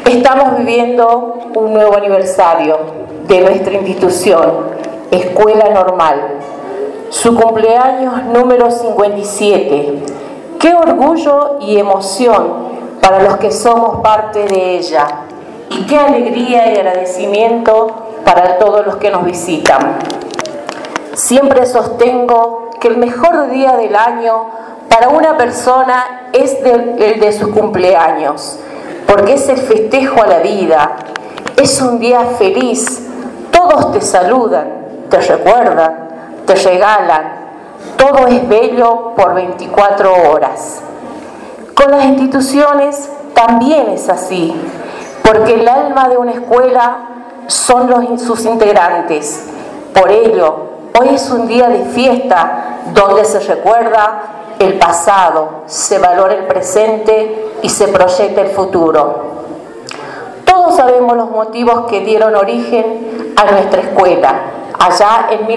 Estamos viviendo un nuevo aniversario de nuestra institución, Escuela Normal, su cumpleaños número 57. ¡Qué orgullo y emoción para los que somos parte de ella! Y qué alegría y agradecimiento para todos los que nos visitan. Siempre sostengo que el mejor día del año para una persona es el de sus cumpleaños, porque es el festejo a la vida, es un día feliz, todos te saludan, te recuerdan, te regalan, todo es bello por 24 horas. Con las instituciones también es así, porque el alma de una escuela son sus integrantes. Por ello, hoy es un día de fiesta donde se recuerda el pasado, se valora el presente y se proyecta el futuro. Todos sabemos los motivos que dieron origen a nuestra escuela, allá en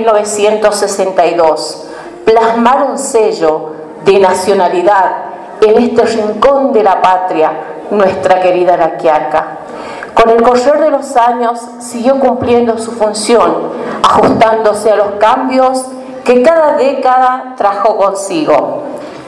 1962. Plasmar un sello de nacionalidad en este rincón de la patria, nuestra querida La Quiaca. Con el correr de los años siguió cumpliendo su función, ajustándose a los cambios que cada década trajo consigo.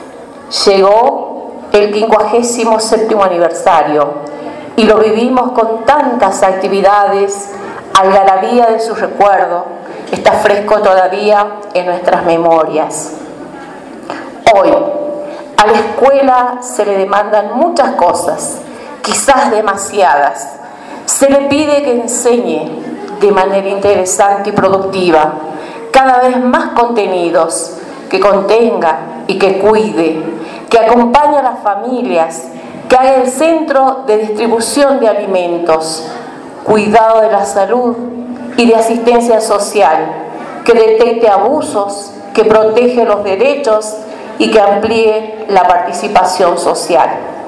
Llegó el 57º aniversario y lo vivimos con tantas actividades, algarabía de su recuerdo, está fresco todavía en nuestras memorias. Hoy, a la escuela se le demandan muchas cosas, quizás demasiadas. Se le pide que enseñe de manera interesante y productiva, cada vez más contenidos, que contenga y que cuide, que acompañe a las familias, que haga el centro de distribución de alimentos, cuidado de la salud y de asistencia social, que detecte abusos, que protege los derechos y que amplíe la participación social.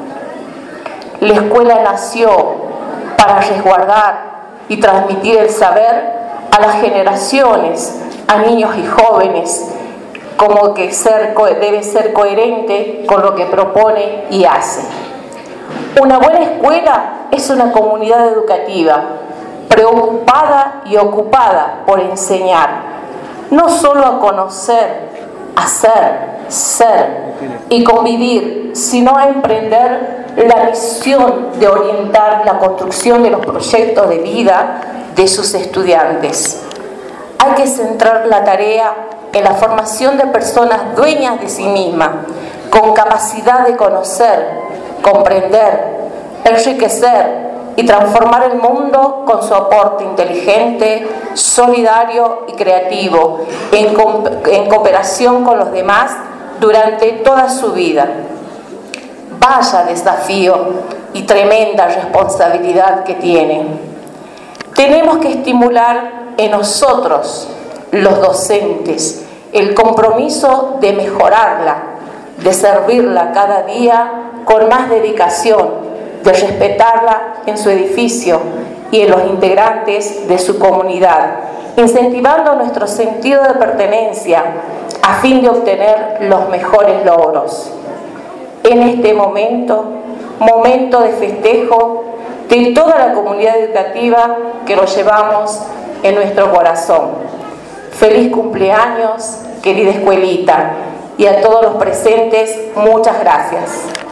La escuela nació para resguardar y transmitir el saber a las generaciones, a niños y jóvenes, como que debe ser coherente con lo que propone y hace. Una buena escuela es una comunidad educativa preocupada y ocupada por enseñar, no solo a conocer, hacer, ser y convivir, sino a emprender la misión de orientar la construcción de los proyectos de vida de sus estudiantes. Hay que centrar la tarea en la formación de personas dueñas de sí mismas, con capacidad de conocer, comprender, enriquecer y transformar el mundo con su aporte inteligente, solidario y creativo, en cooperación con los demás durante toda su vida. Vaya desafío y tremenda responsabilidad que tienen. Tenemos que estimular en nosotros, los docentes, el compromiso de mejorarla, de servirla cada día con más dedicación, de respetarla en su edificio y en los integrantes de su comunidad, incentivando nuestro sentido de pertenencia a fin de obtener los mejores logros. En este momento de festejo de toda la comunidad educativa que lo llevamos en nuestro corazón. Feliz cumpleaños, querida escuelita, y a todos los presentes, muchas gracias.